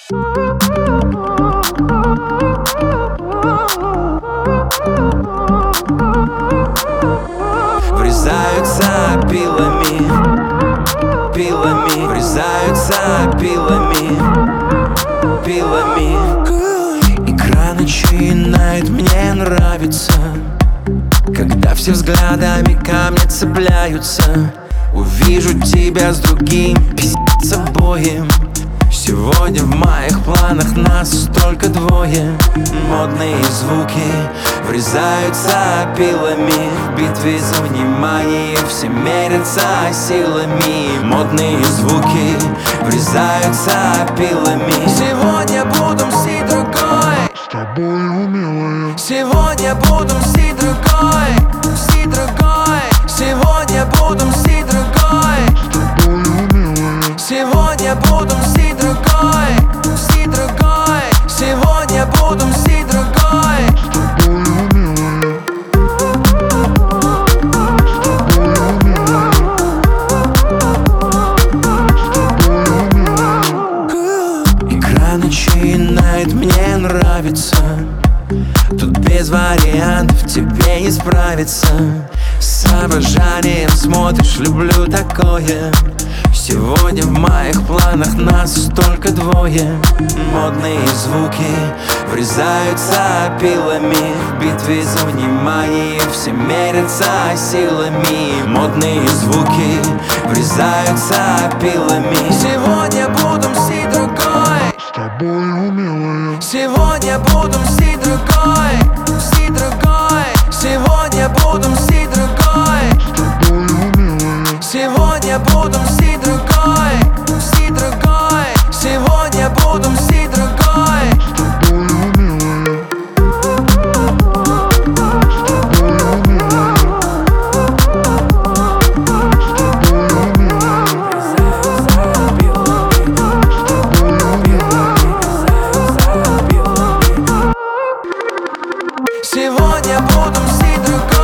Врезаются пилами, пилами, врезаются пилами, пилами. Игра начинает мне нравиться, когда все взглядами ко мне цепляются. Увижу тебя с другим, пиздец обоим. Сегодня в моих планах нас только двое. Модные звуки врезаются пилами. В битве за внимание все мерятся силами. Модные звуки врезаются пилами. Сегодня буду мстить другой, с тобой, милая. сегодня буду мстить другой, мстить другой. Сегодня буду мстить другой, С тобой, милая. сегодня буду мстить другой, мстить другой. Сегодня буду мстить другой. С тобой, милая. С тобой, милая. С тобой, милая. Игра начинает мне нравиться. Тут без вариантов тебе не справиться. С обожанием смотришь, люблю такое. Сегодня в моих планах нас только двое. Модные звуки врезаются пилами. В битве за внимание все мерятся силами. Модные звуки врезаются пилами. Сегодня буду мстить другой, С тобой, милая. сегодня буду мстить другой, мстить другой. Сегодня буду мстить другой, С тобой, милая. сегодня буду мстить другой, мстить другой. Сегодня буду мстить другой. С тобой, милая. С тобой, милая. Сегодня буду мстить другой.